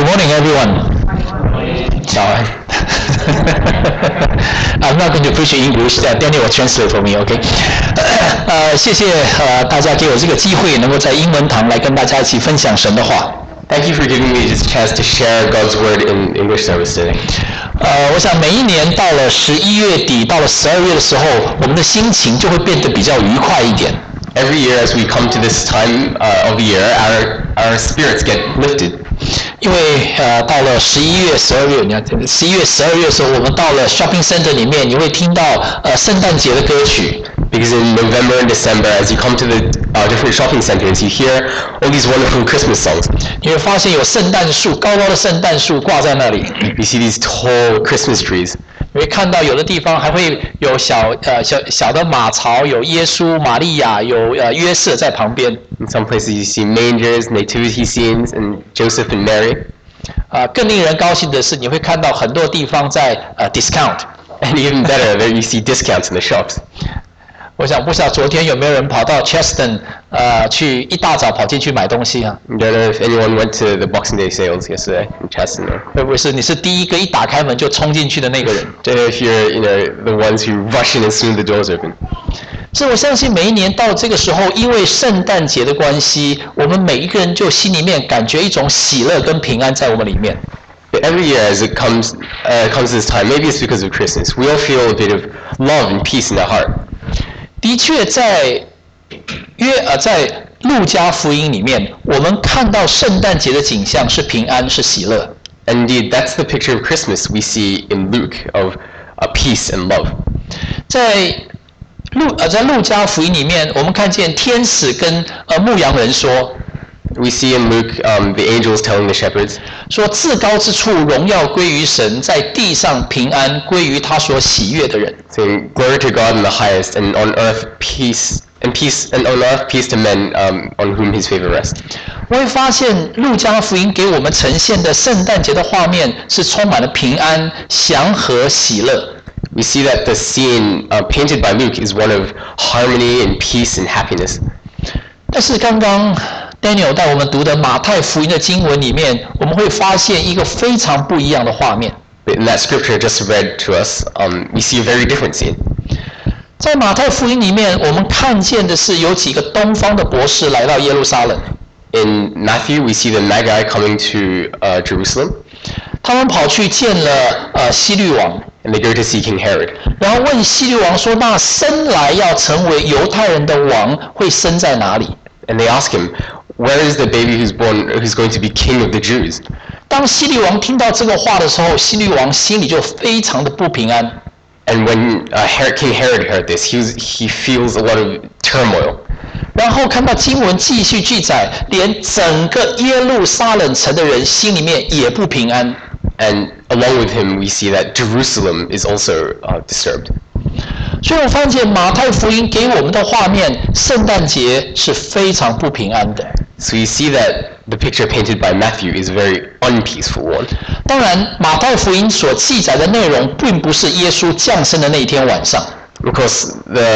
morning, everyone. I'm not going to preach in English. Daniel will translate for me, OK? 谢谢大家给我这个机会，能够在英文堂来跟大家一起分享神的话。 Thank you for giving me this chance to share God's word in English service today. 我想每一年到了11月底，到了12月的时候，我们的心情就会变得比较愉快一点。 Every year as we come to this time of the year, our spirits get lifted. 因为到了11月、12月，你看11月、12月的时候，我们到了 shopping center 里面，你会听到圣诞节的歌曲。 Because in November and December, as you come to the different shopping centers, you hear all these wonderful Christmas songs. 你会发现有圣诞树，高高的圣诞树挂在那里。 You see these tall Christmas trees. 你会看到有的地方还会有小的马槽，有耶稣、玛利亚，有约瑟在旁边。 In some places you see mangers, nativity scenes, and Joseph and Mary. 更令人高兴的是，你会看到很多地方在discount. And even better, there you see discounts in the shops. 我想不知道昨天有没有人跑到 Cheston 去一大早跑进去买东西啊 I don't know if anyone went to the Boxing Day sales yesterday in Cheston. 会不会是你是第一个一打开门就冲进去的那个人 Don't know if you're the ones who rush in as soon as the doors open. 是我相信每一年到这个时候，因为圣诞节的关系，我们每一个人就心里面感觉一种喜乐跟平安在我们里面。 But every year as it comes this time, maybe it's because of Christmas, we all feel a bit of love and peace in our heart. 的确在路加福音里面，我们看到圣诞节的景象是平安，是喜乐。 And indeed, that's the picture of Christmas we see in Luke of peace and love. 在路加福音里面，我们看见天使跟牧羊人说。 We see in Luke the angels telling the shepherds. 说至高之处荣耀归于神，在地上平安归于他所喜悦的人。 Saying glory to God in the highest, and on earth peace to men on whom His favor rests. 我会发现路加福音给我们呈现的圣诞节的画面是充满了平安、祥和、喜乐。 We see that the scene painted by Luke is one of harmony and peace and happiness. 但是刚刚 Daniel 带我们读的马太福音的经文里面，我们会发现一个非常不一样的画面。 But in that scripture just read to us, we see a very different scene. 在马太福音里面，我们看见的是有几个东方的博士来到耶路撒冷。 In Matthew, we see the Magi coming to Jerusalem. 他们跑去见了希律王。 And they go to see King Herod. 然后问希律王说：“那生来要成为犹太人的王，会生在哪里？” And they ask him, "Where is the baby who's going to be king of the Jews?" 当希律王听到这个话的时候，希律王心里就非常的不平安。 And when King Herod heard this, he feels a lot of turmoil. 然后看到经文继续记载，连整个耶路撒冷城的人心里面也不平安。 And along with him, we see that Jerusalem is also disturbed. 所以我发现马太福音给我们的画面，圣诞节是非常不平安的。 So you see that the picture painted by Matthew is a very unpeaceful one. 当然，马太福音所记载的内容并不是耶稣降生的那一天晚上。 Of course,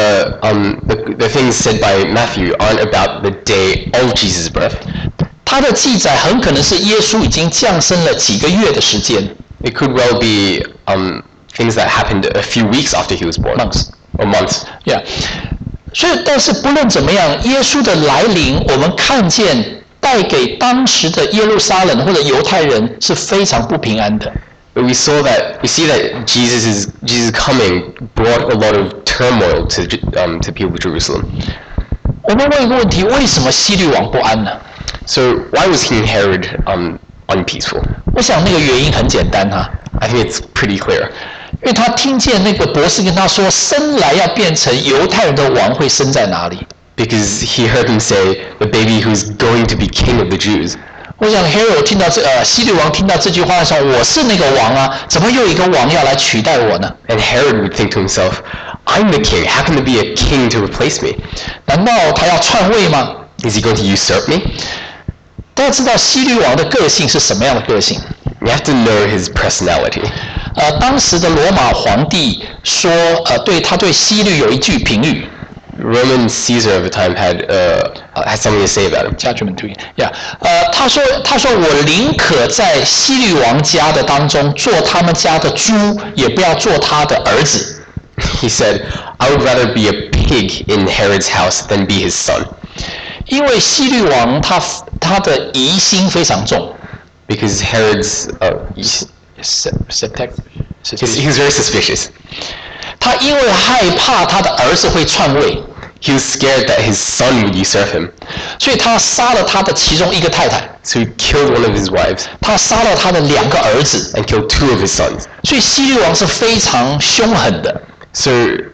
the things said by Matthew aren't about the day of Jesus' birth. 他的记载很可能是耶稣已经降生了几个月的时间。 It could well be things that happened a few weeks after he was born. Months. Yeah. 所以，但是不论怎么样，耶稣的来临，我们看见带给当时的耶路撒冷或者犹太人是非常不平安的。 But we see that Jesus' coming brought a lot of turmoil to people of Jerusalem. 我们问一个问题：为什么希律王不安呢？ So why was King Herod unpeaceful? 我想那个原因很简单哈。 I think it's pretty clear. 因为他听见那个博士跟他说，生来要变成犹太人的王会生在哪里 Because he heard him say, the baby who's going to be king of the Jews. 我想 Herod 听到希律王听到这句话的时候，我是那个王啊，怎么又有一个王要来取代我呢？ And Herod would think to himself, I'm the king. How can there be a king to replace me? 难道他要篡位吗？ Is he going to usurp me? 大家知道希律王的个性是什么样的个性？ You have to know his personality. 当时的罗马皇帝说，对希律有一句评语。 Roman Caesar of the time had has something to say about him. Judgment to him. Yeah. 他说我宁可在希律王家的当中做他们家的猪，也不要做他的儿子。 He said, I would rather be a pig in Herod's house than be his son. 因为希律王他的疑心非常重。 Because Herod's he's very suspicious. 他因为害怕他的儿子会篡位。 He was scared that his son would usurp him. 所以他杀了他的其中一个太太。 So he killed one of his wives. 他杀了他的2个儿子。 And killed 2 of his sons. 所以希律王是非常凶狠的。 So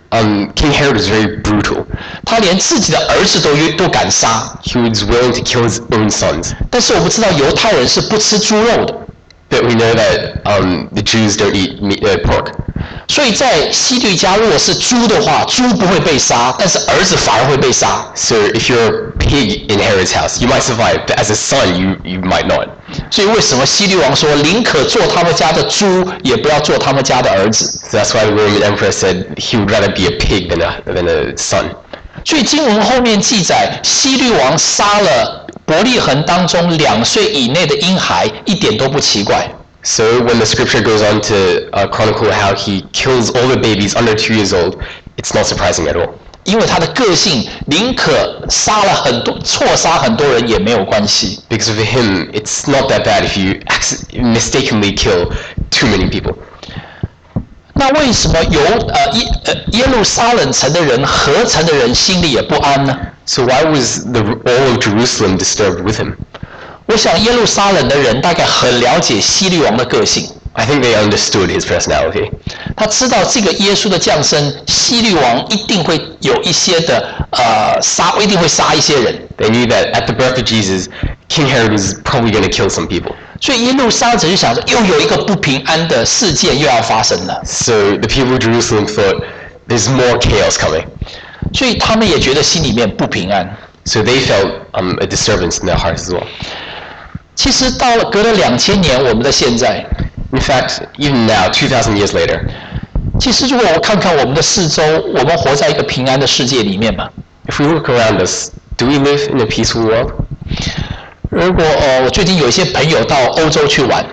King Herod was very brutal. 他连自己的儿子都敢杀。 He was willing to kill his own sons. 但是我们知道犹太人是不吃猪肉的。 But we know that the Jews don't eat pork. 所以在希律家，如果是猪的话，猪不会被杀，但是儿子反而会被杀。 So if you're a pig in Herod's house, you might survive, but as a son, you might not. 所以为什么希律王说宁可做他们家的猪，也不要做他们家的儿子？ So that's why the Roman emperor said he would rather be a pig than a son. 所以经文后面记载，希律王杀了伯利恒当中2岁以内的婴孩，一点都不奇怪。 So when the scripture goes on to chronicle how he kills all the babies under 2 years old, it's not surprising at all. 因为他的个性宁可错杀很多人也没有关系。 Because of him, it's not that bad if you mistakenly kill too many people. 那为什么耶路撒冷城的人、合城的人心里也不安呢？ So why was all of Jerusalem disturbed with him? 我想耶路撒冷的人大概很了解希律王的个性。 I think they understood his personality. 他知道这个耶稣的降生，希律王一定会有一些的一定会杀一些人。 They knew that at the birth of Jesus, King Herod was probably going to kill some people. 所以耶路撒冷就想说，又有一个不平安的事件又要发生了。 So the people of Jerusalem thought, there's more chaos coming. 所以他们也觉得心里面不平安。 So they felt a disturbance in their hearts as well. 其实到了隔了2000年，我们的现在， In fact, even now, 2,000 years later, 其实如果我看看我们的四周，我们活在一个平安的世界里面嘛。 if we look around us, do we live in a peaceful world? 如果我最近有一些朋友到欧洲去玩，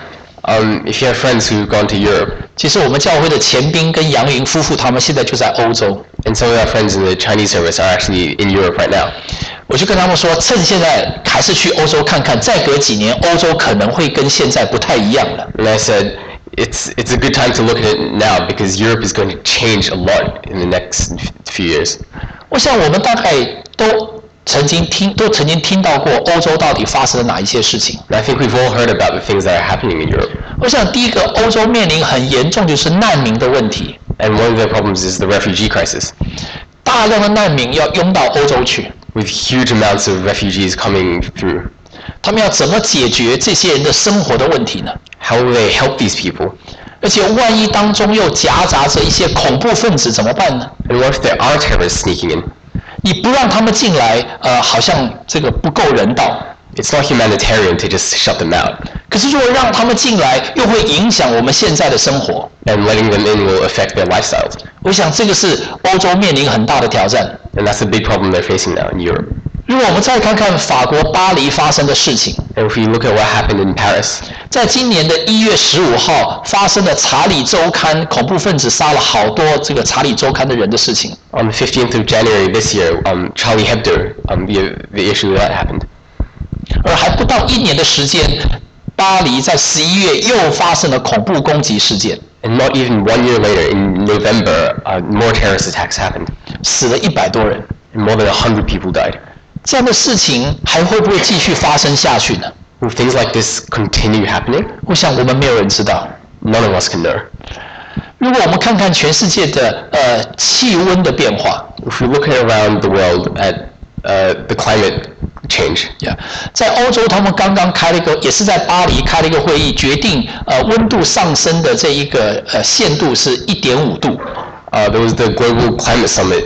If you have friends who've gone to Europe, 其实我们教会的钱斌跟杨云夫妇他们现在就在欧洲。 and some of our friends in the Chinese service are actually in Europe right now. 我就跟他们说，趁现在还是去欧洲看看，再隔几年，欧洲可能会跟现在不太一样了。 And I said, it's a good time to look at it now because Europe is going to change a lot in the next few years. 我想我们大概都曾经听到过欧洲到底发生了哪一些事情。 And I think we've all heard about the things that are happening in Europe. 我想第一个，欧洲面临很严重就是难民的问题， And one of the problems is the refugee crisis, 大量的难民要涌到欧洲去， with huge amounts of refugees coming through. 他们要怎么解决这些人的生活的问题呢？ How will they help these people? 而且万一当中又夹杂着一些恐怖分子怎么办呢？ And what if there are terrorists sneaking in? 你不让他们进来，好像这个不够人道。 It's not humanitarian to just shut them out. 可是如果让他们进来，又会影响我们现在的生活。 And letting them in will affect their lifestyles. 我想这个是欧洲面临很大的挑战。 And that's the big problem they're facing now in Europe. 如果我们再看看法国巴黎发生的事情， And if we look at what happened in Paris, 在今年的1月15号发生的查理周刊恐怖分子杀了好多这个查理周刊的人的事情， on the 15th of January this year, Charlie Hebdo, the issue that happened. 而还不到1年的时间，巴黎在11月又发生了恐怖攻击事件， And not even 1 year later, in November, more terrorist attacks happened. 死了100多人。 And more than 100 people died. 这样的事情还会不会继续发生下去呢？ Will things like this continue happening? 我想我们没有人知道。 None of us can know. 如果我们看看全世界的气温的变化， If we look around the world at the climate change, 在欧洲他们刚刚开了一个，也是在巴黎开了一个会议，决定温度上升的这一个限度是1.5度。 there was the Global Climate Summit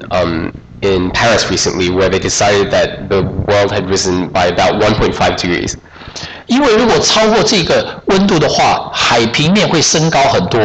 in Paris recently, where they decided that the world had risen by about 1.5 degrees. 因为如果超过这个温度的话，海平面会升高很多。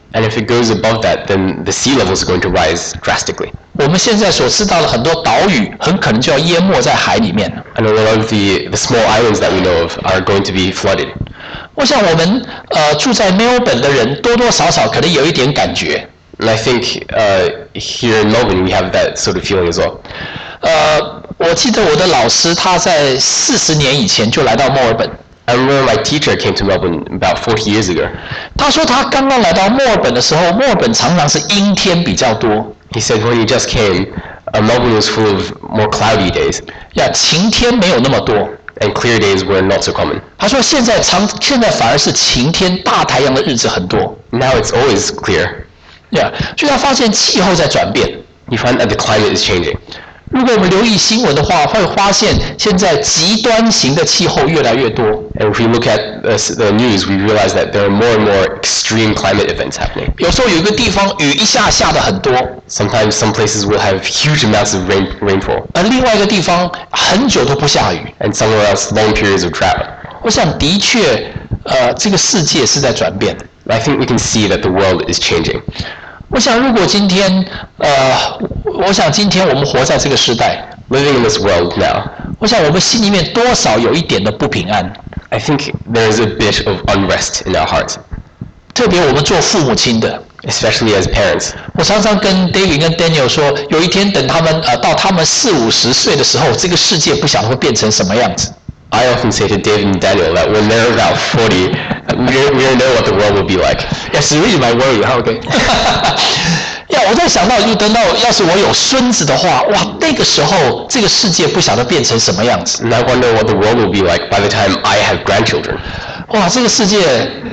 And if it goes above that, then the sea levels are going to rise drastically. 我们现在所知道的很多岛屿很可能就要淹没在海里面了。 And a lot of the small islands that we know of are going to be flooded. 我想我们住在墨尔本的人多多少少可能有一点感觉。 And I think here in Melbourne we have that sort of feeling as well. 我记得我的老师他在40年以前就来到墨尔本。 I remember my teacher came to Melbourne about 40 years ago. 他说他刚刚来到墨尔本的时候，墨尔本常常是阴天比较多。 He said when he just came, Melbourne was full of more cloudy days. 晴天没有那么多。 And clear days were not so common. 他说现在反而是晴天大太阳的日子很多。 Now it's always clear. 所以他发现气候在转变。 You find that the climate is changing. 如果我们留意新闻的话，会发现现在极端型的气候越来越多。 And if we look at the news, we realize that there are more and more extreme climate events happening. 有时候有一个地方雨一下下的很多。 Sometimes some places will have huge amounts of rainfall. 而另外一个地方很久都不下雨。 And somewhere else, long periods of drought. 我想的确，这个世界是在转变。 I think we can see that the world is changing. 我想，如果今天，今天我们活在这个时代 ，living in this world now， 我想我们心里面多少有一点的不平安。 I think there is a bit of unrest in our hearts. 特别我们做父母亲的 ，especially as parents. 我常常跟 David 跟 Daniel 说，有一天等他们到他们40-50岁的时候，这个世界不晓得会变成什么样子。 I often say to David and Daniel that when they're about 40, we don't know what the world will be like. Yes, really my worry. Okay. 我在想到，就等到要是我有孙子的话，哇，那个时候这个世界不晓得变成什么样子。 And I wonder what the world will be like by the time I have grandchildren. 哇，这个世界，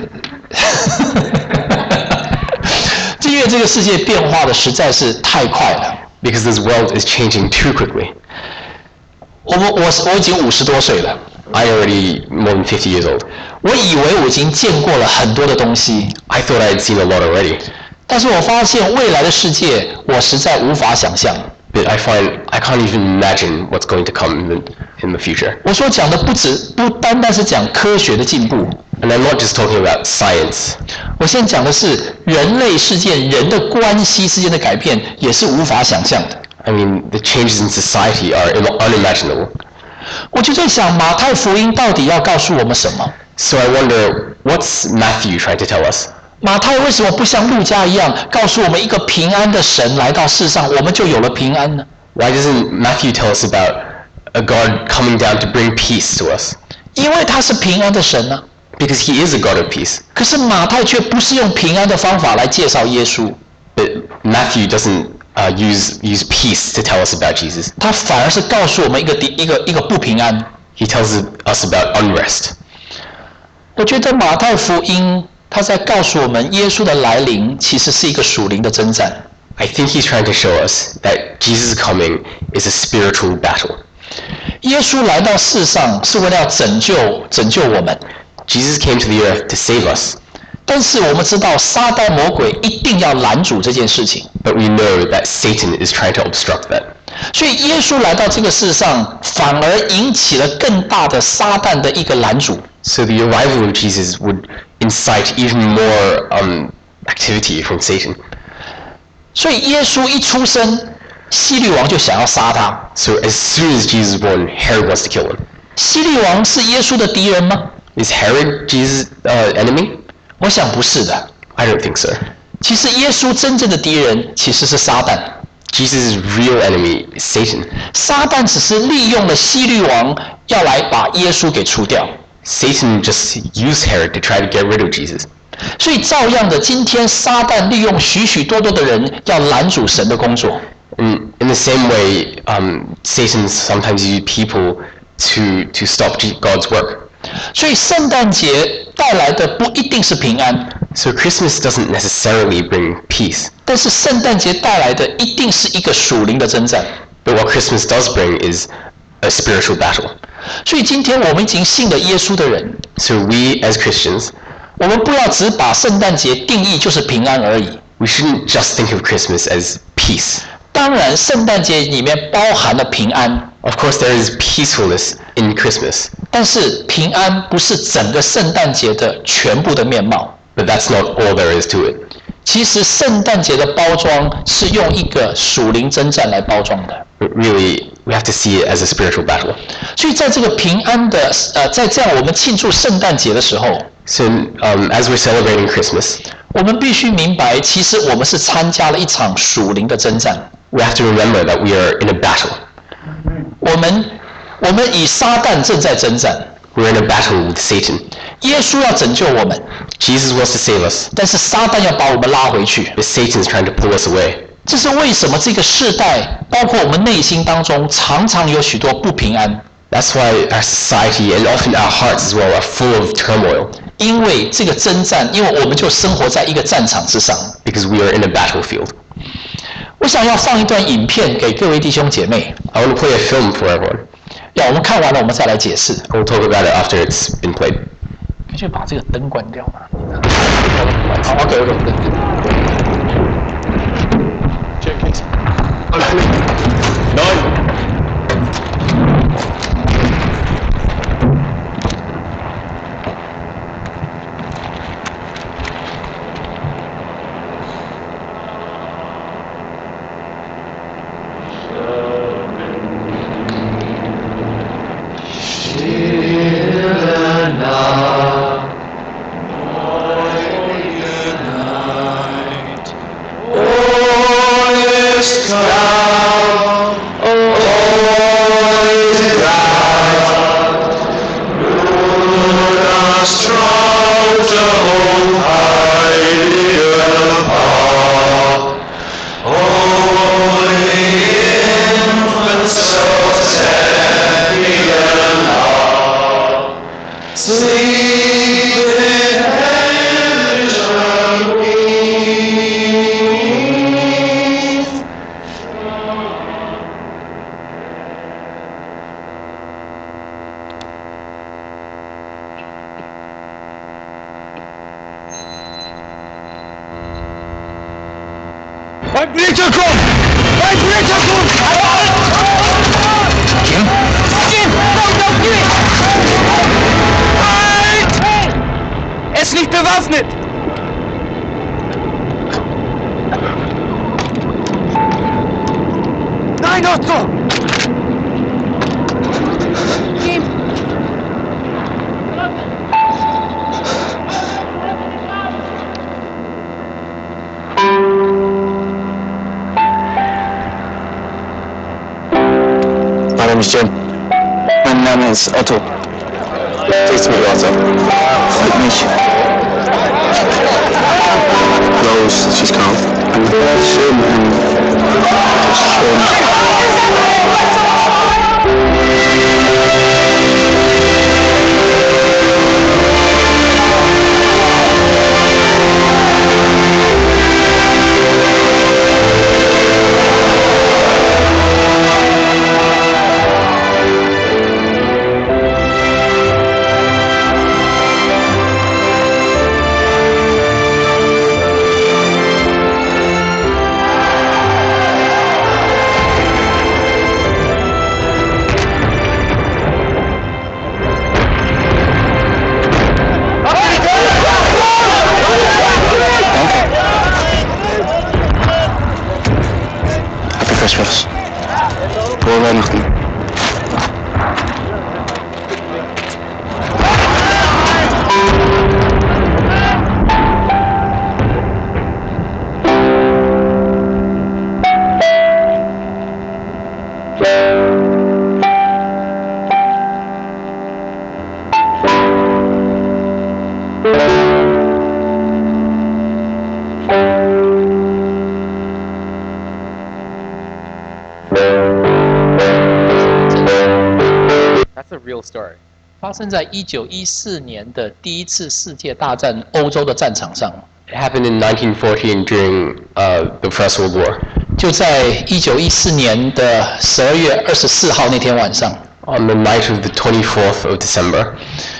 因为这个世界变化的实在是太快了。 Because this world is changing too quickly. 我已经50多岁了。 I already more than 50 years old. 我以为我已经见过了很多的东西。 I thought I had seen a lot already. 但是我发现未来的世界，我实在无法想象。 But I find I can't even imagine what's going to come in the future. 我所讲的不单单是讲科学的进步。 And I'm not just talking about science. 我现在讲的是人类世界人的关系之间的改变，也是无法想象的。 I mean, the changes in society are unimaginable. 我就在想，马太福音到底要告诉我们什么 So I wonder, what's Matthew trying to tell us? 马太为什么不像路加一样，告诉我们一个平安的神来到世上，我们就有了平安呢？ Why doesn't Matthew tell us about a God coming down to bring peace to us? 因为他是平安的神呢。 Because he is a God of peace. 可是马太却不是用平安的方法来介绍耶稣。 But Matthew doesn't use peace to tell us about Jesus. 他反而是告诉我们一个不平安。 He tells us about unrest. 我觉得马太福音他在告诉我们，耶稣的来临其实是一个属灵的征战。 I think he's trying to show us that Jesus' coming is a spiritual battle. 耶稣来到世上是为了要拯救我们。 Jesus came to the earth to save us. 但是我们知道，撒旦魔鬼一定要拦阻这件事情。 But we know that Satan is trying to obstruct that. 所以耶稣来到这个世上，反而引起了更大的撒旦的一个拦阻。 So the arrival of Jesus would incite even more activity from Satan. 所以耶稣一出生，希律王就想要杀他。 So as soon as Jesus was born, Herod wants to kill him. 希律王是耶稣的敌人吗？ Is Herod Jesus' enemy? 我想不是的。 I don't think so. 其实耶稣真正的敌人其实是撒旦。 Jesus' real enemy is Satan. 撒旦只是利用了希律王，要来把耶稣给除掉。 Satan just used Herod to try to get rid of Jesus. 所以照样的，今天撒旦利用许多的人要拦阻神的工作。 In the same way, Satan sometimes uses people to stop God's work. 所以圣诞节带来的不一定是平安。 So Christmas doesn't necessarily bring peace. 但是圣诞节带来的一定是一个属灵的征战。 But what Christmas does bring is a spiritual battle. 所以今天我们已经信了耶稣的人， So we as Christians, 我们不要只把圣诞节定义就是平安而已。 we shouldn't just think of Christmas as peace. 当然，圣诞节里面包含了平安， Of course, there is peacefulness in Christmas, 但是平安不是整个圣诞节的全部的面貌。 but that's not all there is to it. 其实圣诞节的包装是用一个属灵征战来包装的。 Really, we have to see it as a spiritual battle. 所以在这个平安的在这样我们庆祝圣诞节的时候， So, as we're celebrating Christmas, 我们必须明白，其实我们是参加了一场属灵的征战。 we have to remember that we are in a battle. 我们与撒旦正在征战， We're in a battle with Satan. 耶稣要拯救我们， Jesus wants to save us, 但是撒旦要把我们拉回去。 but Satan's trying to pull us away. 这是为什么这个世代，包括我们内心当中，常常有许多不平安。 That's why our society and often our hearts as well are full of turmoil, 因为这个征战，因为我们就生活在一个战场之上。 because we are in a battlefield. 我想要放一段影片给各位弟兄姐妹， I want to play a film for everyone. 要我们看完了，我们再来解释。 We'll talk about it after it's been played. 可以去把这个灯关掉吗？好 ，OK。 Check it. Opening. 9. Ein Blitzer kommt! Ein Blitzer kommt! Halt! Er ist nicht bewaffnet! Nein, Otto! My name is Jim. Mein Name ist Otto. Pleased to meet you, Otto. Freut mich. Rose, she's calm. Schön. Schön. Christmas. Frohe Weihnachten. That's a real story. 发生在1914年的第一次世界大战欧洲的战场上， It happened in 1914 during the First World War. 就在1914年的12月24号那天晚上， On the night of the 24th of December,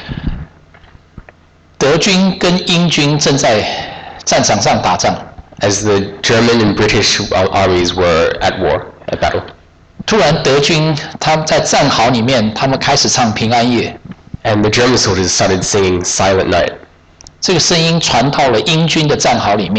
德军跟英军正在战场上打仗， as the German and British armies were at war, at battle, 突然德军他们在战壕里面，他们开始唱平安夜， and the German soldiers started singing Silent Night. 这个声音传到了英军的战壕里面，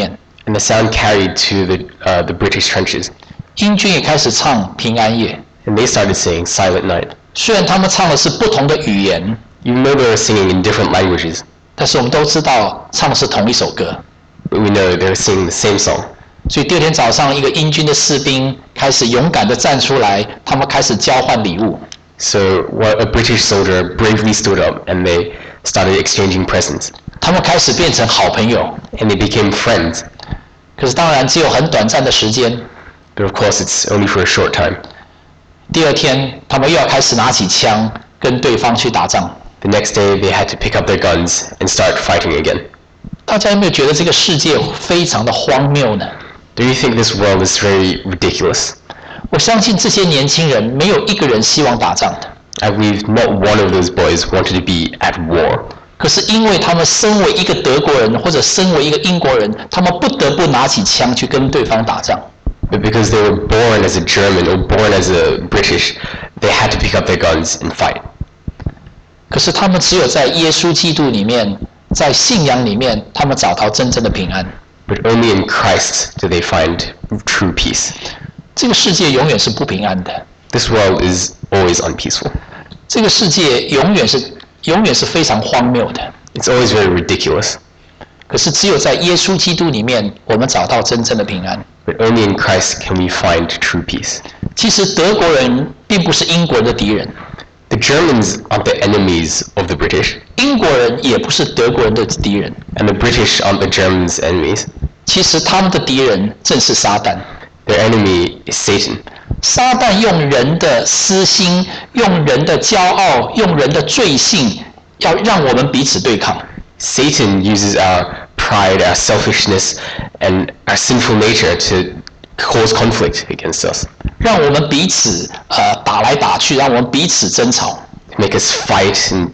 and the sound carried to the British trenches, 英军也开始唱平安夜。 and they started singing Silent Night. 虽然他们唱的是不同的语言， Even though they were singing in different languages, 但是我们都知道唱的是同一首歌。 but we know they were singing the same song. 所以第二天早上，一个英军的士兵开始勇敢地站出来，他们开始交换礼物。 So a British soldier bravely stood up and they started exchanging presents, 他们开始变成好朋友。 and they became friends. 可是当然只有很短暂的时间。 But of course, it's only for a short time. 第二天，他们又要开始拿起枪跟对方去打仗。 The next day, they had to pick up their guns and start fighting again. 大家有没有觉得这个世界非常的荒谬呢？ Do you think this world is very ridiculous? 我相信这些年轻人没有一个人希望打仗的。 I believe not one of those boys wanted to be at war. 可是因为他们身为一个德国人或者身为一个英国人，他们不得不拿起枪去跟对方打仗。 But because they were born as a German or born as a British, they had to pick up their guns and fight. 可是他们只有在耶稣基督里面，在信仰里面，他们找到真正的平安。 But only in Christ do they find true peace. 这个世界永远是不平安的， This world is always unpeaceful. 这个世界永远是非常荒谬的。 It's always very ridiculous. 可是只有在耶稣基督里面，我们找到真正的平安。 But only in Christ can we find true peace. 其实德国人并不是英国人的敌人， The Germans aren't the enemies of the British, 英国人也不是德国人的敌人。 and the British aren't the Germans' enemies. 其实他们的敌人正是撒旦。 Their enemy is Satan. 撒旦用人的私心，用人的骄傲，用人的罪性，要让我们彼此对抗。 Satan uses our pride, our selfishness, and our sinful nature to cause conflict against us, 让我们彼此打来打去，让我们彼此争吵。 to make us fight and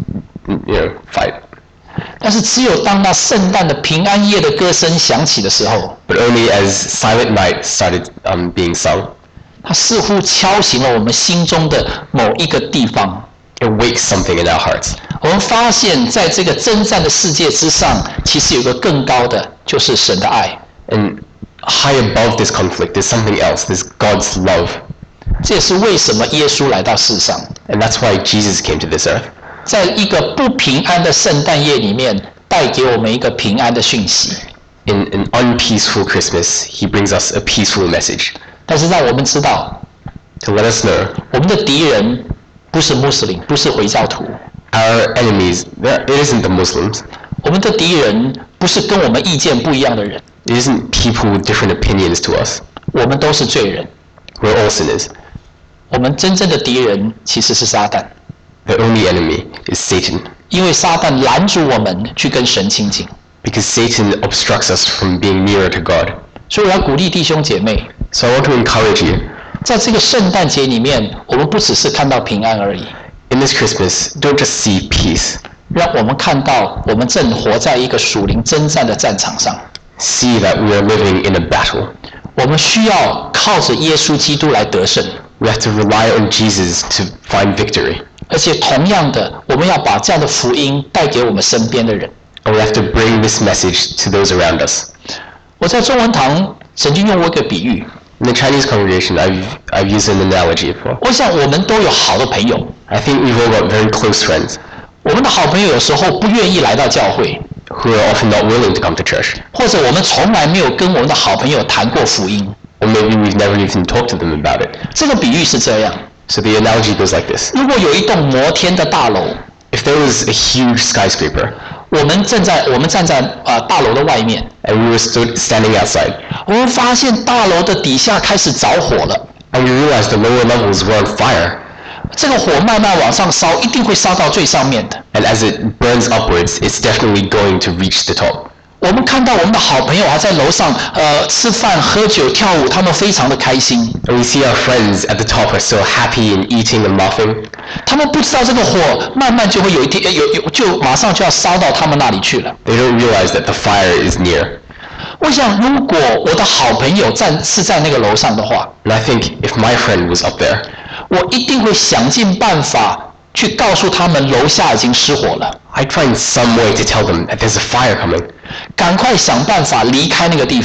fight. 但是只有当那圣诞的平安夜的歌声响起的时候， But only as Silent Night started being sung, 它似乎敲醒了我们心中的某一个地方。 it wakes something in our hearts. 我们发现，在这个征战的世界之上，其实有个更高的，就是神的爱。 And high above this conflict, there's something else. There's God's love. 这也是为什么耶稣来到世上， And that's why Jesus came to this earth. 在一个不平安的圣诞夜里面，带给我们一个平安的讯息。 In an unpeaceful Christmas, he brings us a peaceful message 但是让我们知道， to let us know 我们的敌人不是穆斯林，不是回教徒， our enemies, it isn't the Muslims. 我们的敌人不是跟我们意见不一样的人， It isn't people with different opinions to us. 我们都是罪人。 We're all sinners. 我们真正的敌人其实是撒旦， The only enemy is Satan, 因为撒旦拦阻我们去跟神亲近。 because Satan obstructs us from being nearer to God. 所以我要鼓励弟兄姐妹， So I want to encourage you, 在这个圣诞节里面，我们不只是看到平安而已， in this Christmas, don't just see peace. 让我们看到我们正活在一个属灵征战的战场上。 See that we are living in a battle. 我们需要靠着耶稣基督来得胜， We have to rely on Jesus to find victory. 而且同样的，我们要把这样的福音带给我们身边的人。 And we have to bring this message to those around us. 我在中文堂曾经用过一个比喻， In the Chinese congregation, I've used an analogy before. 我想我们都有好的朋友， I think we've all got very close friends 我们的好朋友有时候不愿意来到教会， who are often not willing to come to church. 或者我们从来没有跟我们的好朋友谈过福音。 Or maybe we've never even talked to them about it. 这个比喻是这样： So the analogy goes like this. 如果有一栋摩天的大楼， If there was a huge skyscraper 我们站在大楼的外面， and we were standing outside 我们发现大楼的底下开始着火了， and we realized the lower levels were on fire, 这个火慢慢往上烧，一定会烧到最上面的。 and as it burns upwards, it's definitely going to reach the top. 我们看到我们的好朋友还在楼上吃饭、喝酒、跳舞，他们非常的开心。 And we see our friends at the top are so happy and eating and laughing. 他们不知道这个火慢慢就会有一天就马上就要烧到他们那里去了。 They don't realize that the fire is near. 我想，如果我的好朋友是在那个楼上的话， And I think if my friend was up there, 我一定会想尽办法去告诉他们楼下已经失火了， I'd find some way to tell them that there's a fire coming. 赶快想办法离开那个地方。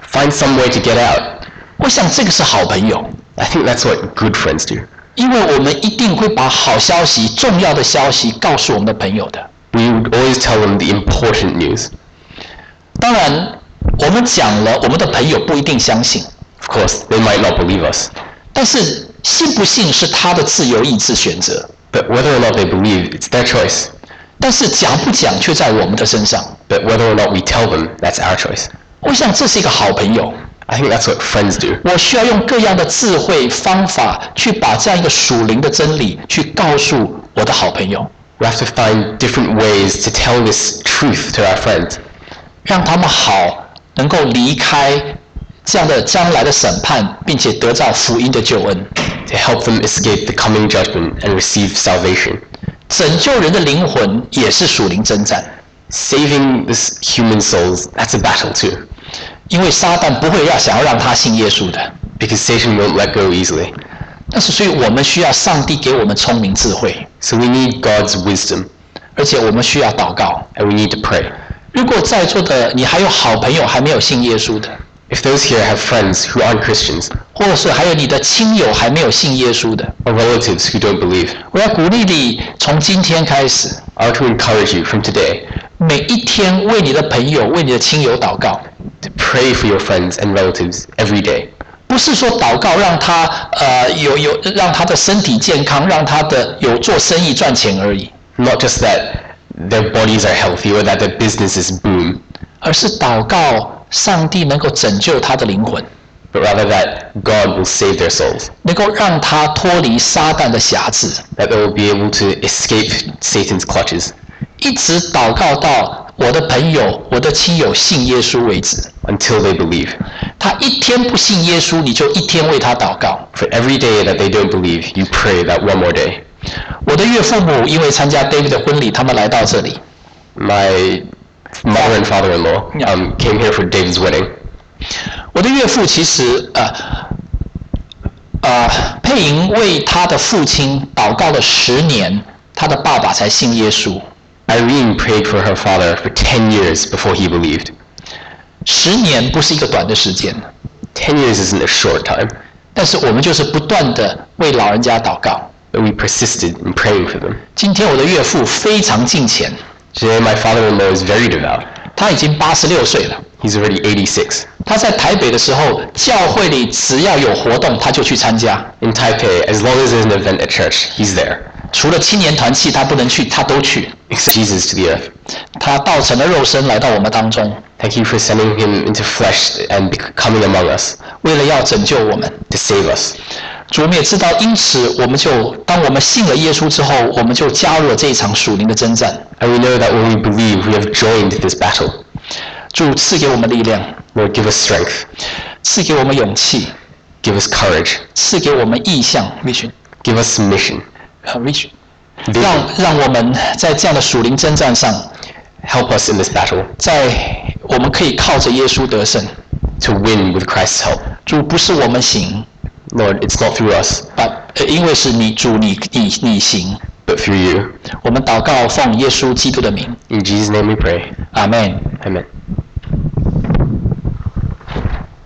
Find some way to get out. 我想这个是好朋友， I think that's what good friends do. 因为我们一定会把好消息、重要的消息告诉我们的朋友的。 We would always tell them the important news. 当然，我们讲了，我们的朋友不一定相信， Of course, they might not believe us. 但是信不信是他的自由意志选择。 But whether or not they believe, it's their choice. 但是讲不讲却在我们的身上。 But whether or not we tell them, that's our choice. 我想这是一个好朋友。 I think that's what friends do. 我需要用各样的智慧方法去把这样一个属灵的真理去告诉我的好朋友， We have to find different ways to tell this truth to our friends, 让他们好能够离开这样的将来的审判，并且得到福音的救恩。 to help them escape the coming judgment and receive salvation. 拯救人的灵魂也是属灵征战， Saving this human souls, that's a battle too. 因为撒旦不会想要让他信耶稣的。 Because Satan won't let go easily. 但是，所以我们需要上帝给我们聪明智慧， So we need God's wisdom, 而且我们需要祷告。 and we need to pray. 如果在座的你还有好朋友还没有信耶稣的， If those here have friends who aren't Christians, 或者是还有你的亲友还没有信耶稣的， or relatives who don't believe, 我要鼓励你，从今天开始， I want to encourage you from today 每一天为你的朋友、为你的亲友祷告。 to pray for your friends and relatives every day. 不是说祷告让他让他的身体健康，让他的有做生意赚钱而已， Not just that their bodies are healthy or that their businesses boom, 而是祷告上帝能够拯救他的灵魂， but rather that God will save their souls, 能够让他脱离撒旦的辖制， that they will be able to escape Satan's clutches, 一直祷告到我的朋友、我的亲友信耶稣为止。 until they believe. 他一天不信耶稣，你就一天为他祷告。 For every day that they don't believe, you pray that one more day. 我的岳父母因为参加 David 的婚礼，他们来到这里。 My mother and father-in-law came here for David's wedding. 我的岳父其实佩莹为他的父亲祷告了10年，他的爸爸才信耶稣。 Irene prayed for her father for 10 years before he believed. 10年不是一个短的时间， 10 years isn't a short time, 但是我们就是不断的为老人家祷告。 but we persisted in praying for them. 今天我的岳父非常敬虔， Today, my father-in-law is very devout. 他已经86岁了。 He's already 86. 他在台北的时候，教会里只要有活动，他就去参加。 In Taipei, as long as there's an event at church, he's there. 除了青年团契他不能去，他都去。 Except Jesus to the earth. 他道成了肉身来到我们当中， Thank you for sending him into flesh and coming among us 为了要拯救我们。 to save us. 主，我们也知道，因此当我们信了耶稣之后，我们就加入了这一场属灵的征战。 And we know that when we believe, we have joined this battle. 主赐给我们力量， Lord, give us strength. 赐给我们勇气， Give us courage. 赐给我们意向 vision Give us submission. vision， Vision. 让我们在这样的属灵征战上， Help us in this battle 我们可以靠着耶稣得胜。 to win with Christ's help. 主，不是我们行， Lord, it's not through us, 因为是你主你行。 but through you. 我们祷告奉耶稣基督的名， In Jesus' name we pray. 阿门。 Amen.